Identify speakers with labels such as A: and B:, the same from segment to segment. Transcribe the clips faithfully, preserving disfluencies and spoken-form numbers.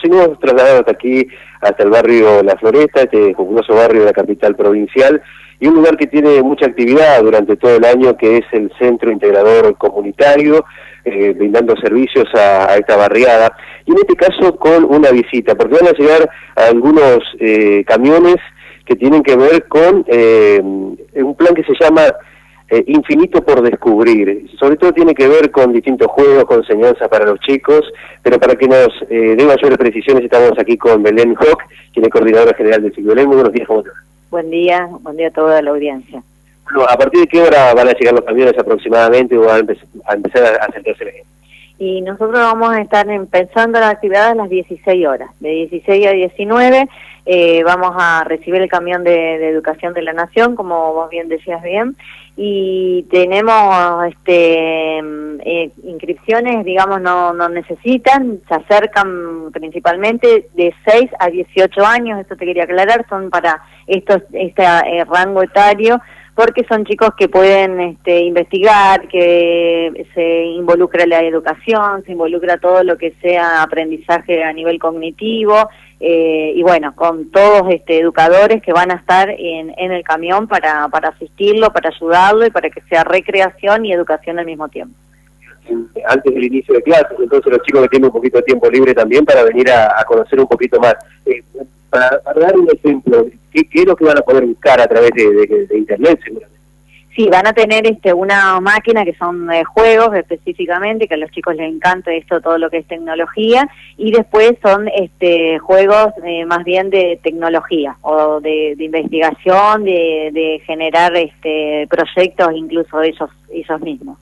A: hemos trasladado hasta aquí, hasta el barrio La Floresta, este populoso barrio de la capital provincial, y un lugar que tiene mucha actividad durante todo el año, que es el Centro Integrador Comunitario, eh, brindando servicios a, a esta barriada, y en este caso con una visita, porque van a llegar algunos eh, camiones que tienen que ver con eh, un plan que se llama eh, Infinito por Descubrir. Sobre todo tiene que ver con distintos juegos, con enseñanza para los chicos, pero para que nos eh, dé mayores precisiones estamos aquí con Belén Hock, quien es coordinadora general del ciclo. Belén, muy buenos días, ¿cómo te va?
B: Buen día, buen día a toda la audiencia.
A: Bueno, ¿a partir de qué hora van a llegar los camiones aproximadamente o a, empe a empezar a acercarse la gente?
B: Y nosotros vamos a estar empezando la actividad a las dieciséis horas, de dieciséis a diecinueve. Eh, vamos a recibir el camión de, de Educación de la Nación, como vos bien decías bien, y tenemos este eh, inscripciones, digamos, no, no necesitan, se acercan principalmente de seis a dieciocho años, esto te quería aclarar, son para estos este eh, rango etario, porque son chicos que pueden este, investigar, que se involucra la educación, se involucra todo lo que sea aprendizaje a nivel cognitivo, eh, y bueno, con todos este, educadores que van a estar en, en el camión para, para asistirlo, para ayudarlo y para que sea recreación y educación al mismo tiempo.
A: Antes del inicio de clases, entonces los chicos que tienen un poquito de tiempo libre también para venir a, a conocer un poquito más. Eh, para, para dar un ejemplo, ¿qué, ¿qué es lo que van a poder buscar a través de, de, de internet seguramente?
B: Sí, van a tener este una máquina que son eh, juegos específicamente, que a los chicos les encanta esto, todo lo que es tecnología, y después son este juegos eh, más bien de tecnología, o de, de investigación, de, de generar este proyectos incluso ellos, ellos mismos.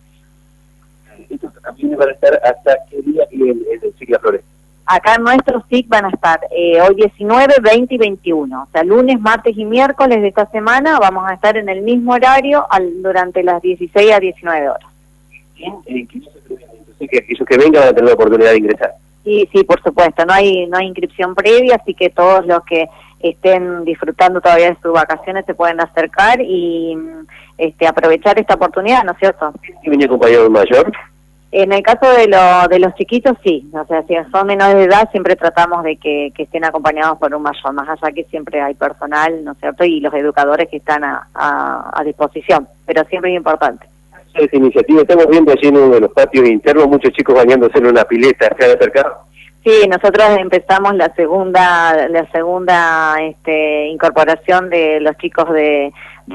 A: ¿Estos también van a estar hasta qué día y en el ciclo Flores?
B: Acá nuestros S I C van a estar eh, hoy diecinueve, veinte y veintiuno. O sea, lunes, martes y miércoles de esta semana vamos a estar en el mismo horario al, durante las dieciséis a diecinueve horas.
A: Bien, eh, que no se prevengan, entonces que aquellos que vengan van a tener la oportunidad de ingresar.
B: Sí, sí, por supuesto. No hay no hay inscripción previa, así que todos los que estén disfrutando todavía de sus vacaciones se pueden acercar y este aprovechar esta oportunidad, ¿no es cierto?
A: ¿Y venía acompañado un mayor?
B: En el caso de, lo, de los chiquitos, sí. O sea, si son menores de edad, siempre tratamos de que, que estén acompañados por un mayor, más allá que siempre hay personal, ¿no es cierto?, y los educadores que están a, a, a disposición, pero siempre es importante.
A: Esta iniciativa, estamos viendo allí en uno de los patios internos muchos chicos bañándose en una pileta, ¿se han acercado?
B: Sí, nosotros empezamos la segunda la segunda este, incorporación de los chicos de,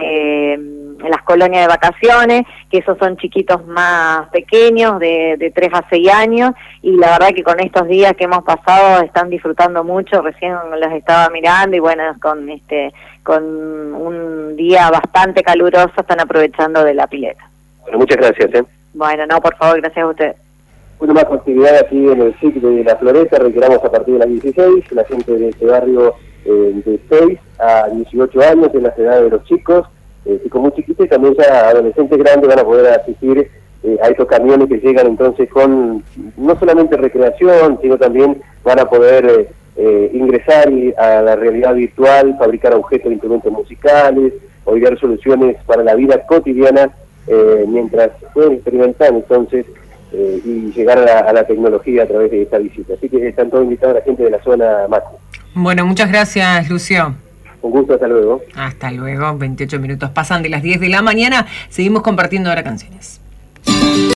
B: de las colonias de vacaciones, que esos son chiquitos más pequeños, de, de tres a seis años, y la verdad que con estos días que hemos pasado están disfrutando mucho, recién los estaba mirando, y bueno, con este con un día bastante caluroso están aprovechando de la pileta.
A: Bueno, muchas gracias. ¿eh?
B: Bueno, no, por favor, gracias a ustedes.
A: Una más actividad aquí en el ciclo de La Floresta, reiteramos a partir de las dieciséis, la gente de este barrio eh, de seis a dieciocho años, en la edad de los chicos, eh, chicos muy chiquitos, y también ya adolescentes grandes van a poder asistir eh, a estos camiones que llegan entonces con no solamente recreación, sino también van a poder eh, eh, ingresar a la realidad virtual, fabricar objetos de instrumentos musicales, o idear soluciones para la vida cotidiana, eh, mientras pueden experimentar entonces Eh, y llegar a la, a la tecnología a través de esta visita. Así que están todos invitados a la gente de la zona macro.
C: Bueno, muchas gracias, Lucio.
A: Un gusto, hasta luego.
C: Hasta luego, veintiocho minutos pasan de las diez de la mañana. Seguimos compartiendo ahora canciones.